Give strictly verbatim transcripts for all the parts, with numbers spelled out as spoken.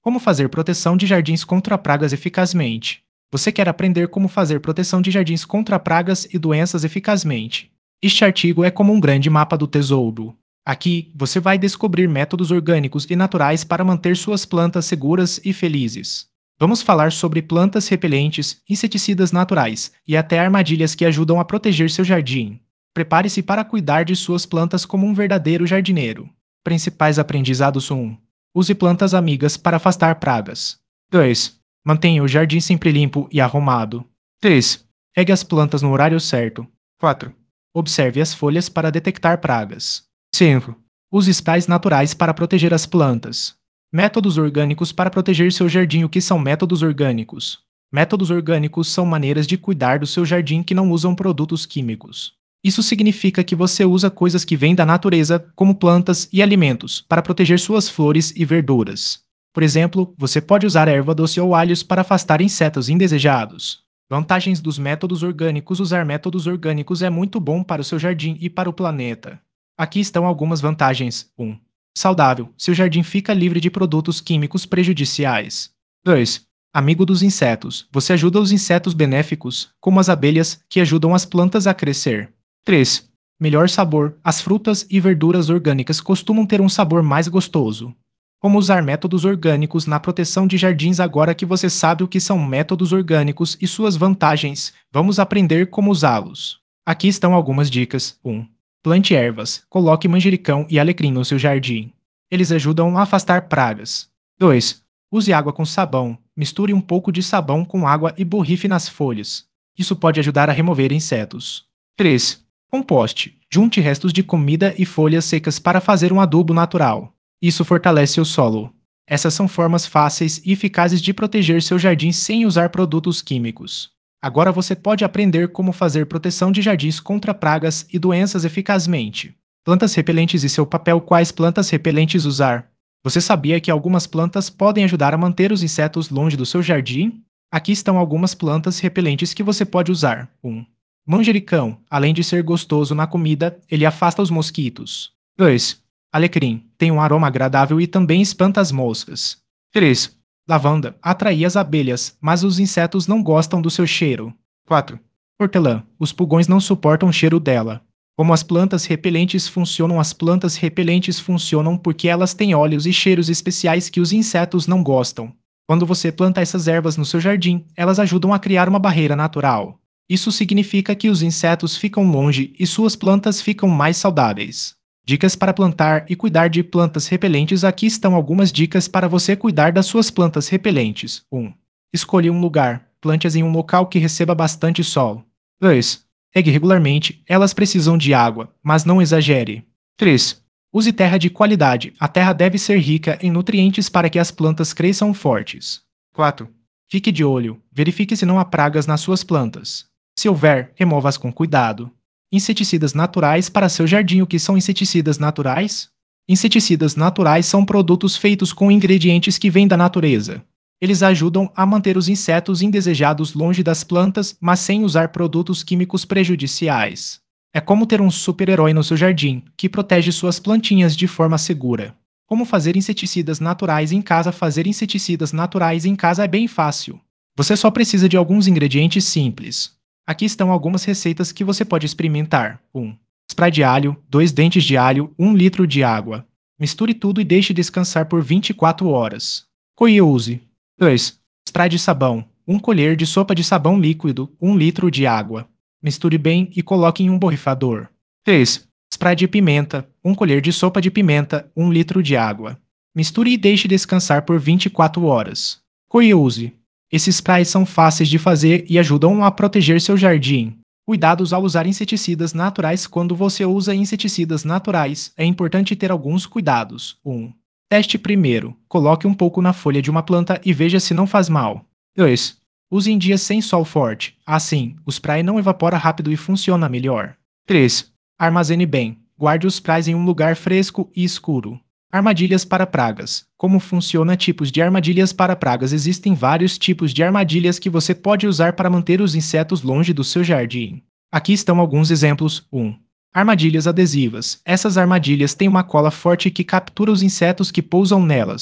Como fazer proteção de jardins contra pragas eficazmente? Você quer aprender como fazer proteção de jardins contra pragas e doenças eficazmente? Este artigo é como um grande mapa do tesouro. Aqui, você vai descobrir métodos orgânicos e naturais para manter suas plantas seguras e felizes. Vamos falar sobre plantas repelentes, inseticidas naturais e até armadilhas que ajudam a proteger seu jardim. Prepare-se para cuidar de suas plantas como um verdadeiro jardineiro. Principais aprendizados: um. Use plantas amigas para afastar pragas. dois. Mantenha o jardim sempre limpo e arrumado. três. Regue as plantas no horário certo. quatro. Observe as folhas para detectar pragas. cinco. Use sprays naturais para proteger as plantas. Métodos orgânicos para proteger seu jardim. O que são métodos orgânicos? Métodos orgânicos são maneiras de cuidar do seu jardim que não usam produtos químicos. Isso significa que você usa coisas que vêm da natureza, como plantas e alimentos, para proteger suas flores e verduras. Por exemplo, você pode usar erva doce ou alhos para afastar insetos indesejados. Vantagens dos métodos orgânicos: usar métodos orgânicos é muito bom para o seu jardim e para o planeta. Aqui estão algumas vantagens. um. Saudável. Seu jardim fica livre de produtos químicos prejudiciais. dois. Amigo dos insetos. Você ajuda os insetos benéficos, como as abelhas, que ajudam as plantas a crescer. três. Melhor sabor. As frutas e verduras orgânicas costumam ter um sabor mais gostoso. Como usar métodos orgânicos na proteção de jardins? Agora que você sabe o que são métodos orgânicos e suas vantagens, vamos aprender como usá-los. Aqui estão algumas dicas. um. Plante ervas. Coloque manjericão e alecrim no seu jardim. Eles ajudam a afastar pragas. dois. Use água com sabão. Misture um pouco de sabão com água e borrife nas folhas. Isso pode ajudar a remover insetos. três. Composte. Junte restos de comida e folhas secas para fazer um adubo natural. Isso fortalece o solo. Essas são formas fáceis e eficazes de proteger seu jardim sem usar produtos químicos. Agora você pode aprender como fazer proteção de jardins contra pragas e doenças eficazmente. Plantas repelentes e seu papel. Quais plantas repelentes usar? Você sabia que algumas plantas podem ajudar a manter os insetos longe do seu jardim? Aqui estão algumas plantas repelentes que você pode usar. um. Manjericão. Além de ser gostoso na comida, ele afasta os mosquitos. dois. Alecrim. Tem um aroma agradável e também espanta as moscas. três. Lavanda. Atrai as abelhas, mas os insetos não gostam do seu cheiro. quatro. Hortelã. Os pulgões não suportam o cheiro dela. Como as plantas repelentes funcionam? As plantas repelentes funcionam porque elas têm óleos e cheiros especiais que os insetos não gostam. Quando você planta essas ervas no seu jardim, elas ajudam a criar uma barreira natural. Isso significa que os insetos ficam longe e suas plantas ficam mais saudáveis. Dicas para plantar e cuidar de plantas repelentes. Aqui estão algumas dicas para você cuidar das suas plantas repelentes. um. Escolha um lugar. Plante-as em um local que receba bastante sol. dois. Regue regularmente. Elas precisam de água, mas não exagere. três. Use terra de qualidade. A terra deve ser rica em nutrientes para que as plantas cresçam fortes. quatro. Fique de olho. Verifique se não há pragas nas suas plantas. Se houver, remova-as com cuidado. Inseticidas naturais para seu jardim. O que são inseticidas naturais? Inseticidas naturais são produtos feitos com ingredientes que vêm da natureza. Eles ajudam a manter os insetos indesejados longe das plantas, mas sem usar produtos químicos prejudiciais. É como ter um super-herói no seu jardim, que protege suas plantinhas de forma segura. Como fazer inseticidas naturais em casa? Fazer inseticidas naturais em casa é bem fácil. Você só precisa de alguns ingredientes simples. Aqui estão algumas receitas que você pode experimentar. um. Spray de alho, dois dentes de alho, um litro de água. Misture tudo e deixe descansar por vinte e quatro horas. Coe-use. dois. Spray de sabão, uma colher de sopa de sabão líquido, um litro de água. Misture bem e coloque em um borrifador. três. Spray de pimenta, uma colher de sopa de pimenta, um litro de água. Misture e deixe descansar por vinte e quatro horas. Coe-use. Esses sprays são fáceis de fazer e ajudam a proteger seu jardim. Cuidados ao usar inseticidas naturais. Quando você usa inseticidas naturais, é importante ter alguns cuidados. um. Teste primeiro. Coloque um pouco na folha de uma planta e veja se não faz mal. dois. Use em dias sem sol forte. Assim, o spray não evapora rápido e funciona melhor. três. Armazene bem. Guarde os sprays em um lugar fresco e escuro. Armadilhas para pragas. Como funciona? Tipos de armadilhas para pragas. Existem vários tipos de armadilhas que você pode usar para manter os insetos longe do seu jardim. Aqui estão alguns exemplos. um. Armadilhas adesivas. Essas armadilhas têm uma cola forte que captura os insetos que pousam nelas.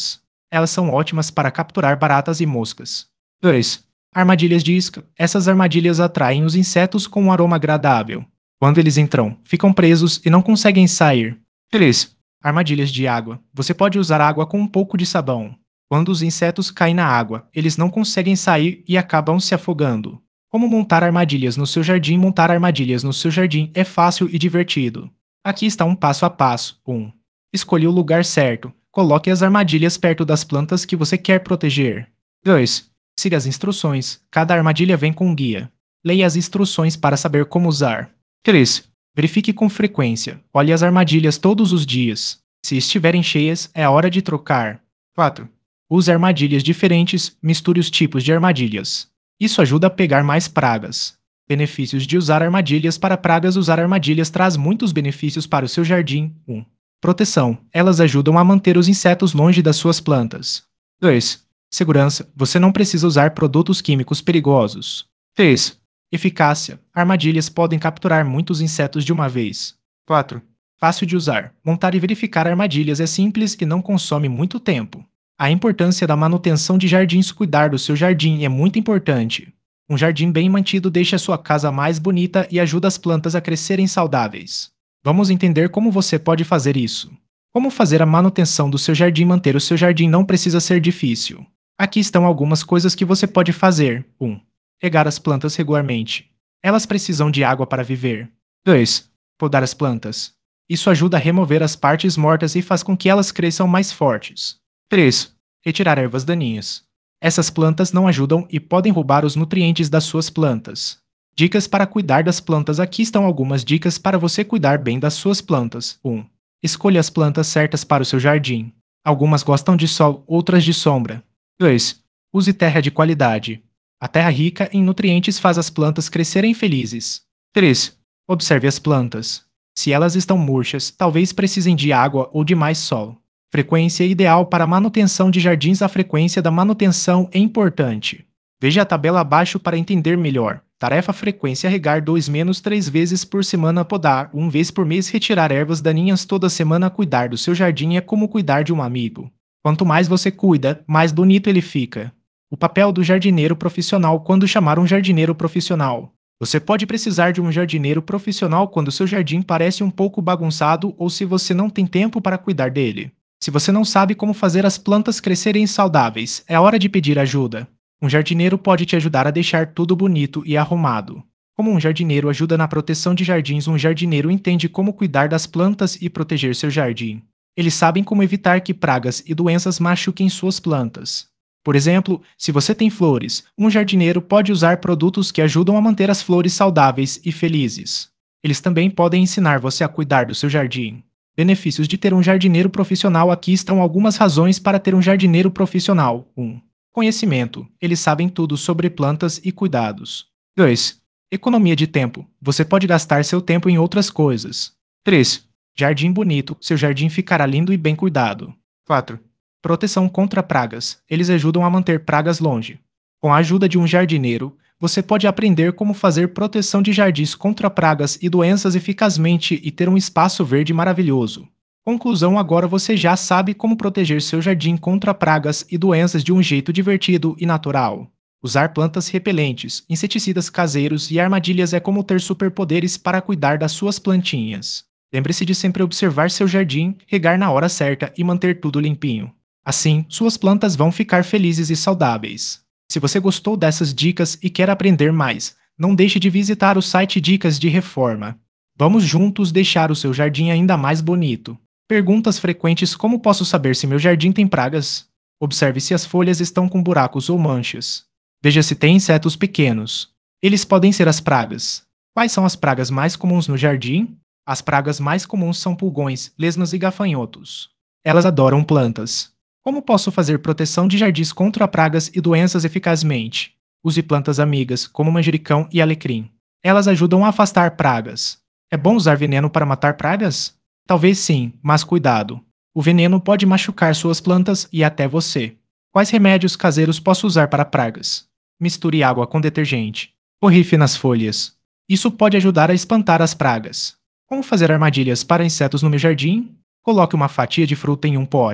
Elas são ótimas para capturar baratas e moscas. dois. Armadilhas de isca. Essas armadilhas atraem os insetos com um aroma agradável. Quando eles entram, ficam presos e não conseguem sair. três. Armadilhas de água. Você pode usar água com um pouco de sabão. Quando os insetos caem na água, eles não conseguem sair e acabam se afogando. Como montar armadilhas no seu jardim? Montar armadilhas no seu jardim é fácil e divertido. Aqui está um passo a passo. um. Escolha o lugar certo. Coloque as armadilhas perto das plantas que você quer proteger. dois. Siga as instruções. Cada armadilha vem com um guia. Leia as instruções para saber como usar. três. Verifique com frequência. Olhe as armadilhas todos os dias. Se estiverem cheias, é a hora de trocar. quatro. Use armadilhas diferentes. Misture os tipos de armadilhas. Isso ajuda a pegar mais pragas. Benefícios de usar armadilhas para pragas. Usar armadilhas traz muitos benefícios para o seu jardim. um. Proteção. Elas ajudam a manter os insetos longe das suas plantas. dois. Segurança. Você não precisa usar produtos químicos perigosos. três. Eficácia. Armadilhas podem capturar muitos insetos de uma vez. quatro. Fácil de usar. Montar e verificar armadilhas é simples e não consome muito tempo. A importância da manutenção de jardins. Cuidar do seu jardim é muito importante. Um jardim bem mantido deixa a sua casa mais bonita e ajuda as plantas a crescerem saudáveis. Vamos entender como você pode fazer isso. Como fazer a manutenção do seu jardim? Manter o seu jardim não precisa ser difícil. Aqui estão algumas coisas que você pode fazer. um. Regar as plantas regularmente. Elas precisam de água para viver. dois. Podar as plantas. Isso ajuda a remover as partes mortas e faz com que elas cresçam mais fortes. três. Retirar ervas daninhas. Essas plantas não ajudam e podem roubar os nutrientes das suas plantas. Dicas para cuidar das plantas. Aqui estão algumas dicas para você cuidar bem das suas plantas. um. Escolha as plantas certas para o seu jardim. Algumas gostam de sol, outras de sombra. dois. Use terra de qualidade. A terra rica em nutrientes faz as plantas crescerem felizes. três. Observe as plantas. Se elas estão murchas, talvez precisem de água ou de mais sol. Frequência ideal para manutenção de jardins. A frequência da manutenção é importante. Veja a tabela abaixo para entender melhor. Tarefa: frequência: regar dois menos três vezes por semana, podar uma vez por mês, retirar ervas daninhas toda semana. Cuidar do seu jardim é como cuidar de um amigo. Quanto mais você cuida, mais bonito ele fica. O papel do jardineiro profissional. Quando chamar um jardineiro profissional? Você pode precisar de um jardineiro profissional quando seu jardim parece um pouco bagunçado ou se você não tem tempo para cuidar dele. Se você não sabe como fazer as plantas crescerem saudáveis, é hora de pedir ajuda. Um jardineiro pode te ajudar a deixar tudo bonito e arrumado. Como um jardineiro ajuda na proteção de jardins? Um jardineiro entende como cuidar das plantas e proteger seu jardim. Eles sabem como evitar que pragas e doenças machuquem suas plantas. Por exemplo, se você tem flores, um jardineiro pode usar produtos que ajudam a manter as flores saudáveis e felizes. Eles também podem ensinar você a cuidar do seu jardim. Benefícios de ter um jardineiro profissional. Aqui estão algumas razões para ter um jardineiro profissional. um. Conhecimento. Eles sabem tudo sobre plantas e cuidados. dois. Economia de tempo. Você pode gastar seu tempo em outras coisas. três. Jardim bonito. Seu jardim ficará lindo e bem cuidado. quatro. Proteção contra pragas. Eles ajudam a manter pragas longe. Com a ajuda de um jardineiro, você pode aprender como fazer proteção de jardins contra pragas e doenças eficazmente e ter um espaço verde maravilhoso. Conclusão: agora você já sabe como proteger seu jardim contra pragas e doenças de um jeito divertido e natural. Usar plantas repelentes, inseticidas caseiros e armadilhas é como ter superpoderes para cuidar das suas plantinhas. Lembre-se de sempre observar seu jardim, regar na hora certa e manter tudo limpinho. Assim, suas plantas vão ficar felizes e saudáveis. Se você gostou dessas dicas e quer aprender mais, não deixe de visitar o site Dicas de Reforma. Vamos juntos deixar o seu jardim ainda mais bonito. Perguntas frequentes: como posso saber se meu jardim tem pragas? Observe se as folhas estão com buracos ou manchas. Veja se tem insetos pequenos. Eles podem ser as pragas. Quais são as pragas mais comuns no jardim? As pragas mais comuns são pulgões, lesmas e gafanhotos. Elas adoram plantas. Como posso fazer proteção de jardins contra pragas e doenças eficazmente? Use plantas amigas, como manjericão e alecrim. Elas ajudam a afastar pragas. É bom usar veneno para matar pragas? Talvez sim, mas cuidado. O veneno pode machucar suas plantas e até você. Quais remédios caseiros posso usar para pragas? Misture água com detergente. Borrife nas folhas. Isso pode ajudar a espantar as pragas. Como fazer armadilhas para insetos no meu jardim? Coloque uma fatia de fruta em um pote.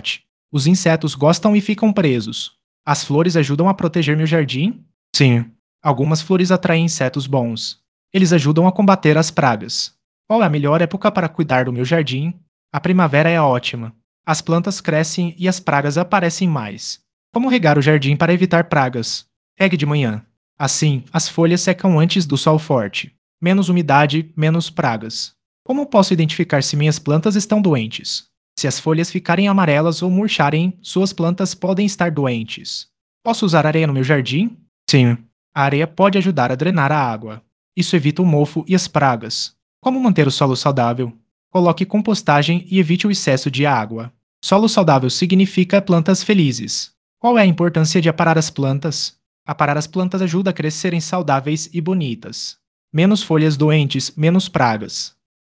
Os insetos gostam e ficam presos. As flores ajudam a proteger meu jardim? Sim. Algumas flores atraem insetos bons. Eles ajudam a combater as pragas. Qual é a melhor época para cuidar do meu jardim? A primavera é ótima. As plantas crescem e as pragas aparecem mais. Como regar o jardim para evitar pragas? Regue de manhã. Assim, as folhas secam antes do sol forte. Menos umidade, menos pragas. Como posso identificar se minhas plantas estão doentes? Se as folhas ficarem amarelas ou murcharem, suas plantas podem estar doentes. Posso usar areia no meu jardim? Sim. A areia pode ajudar a drenar a água. Isso evita o mofo e as pragas. Como manter o solo saudável? Coloque compostagem e evite o excesso de água. Solo saudável significa plantas felizes. Qual é a importância de aparar as plantas? Aparar as plantas ajuda a crescerem saudáveis e bonitas. Menos folhas doentes, menos pragas.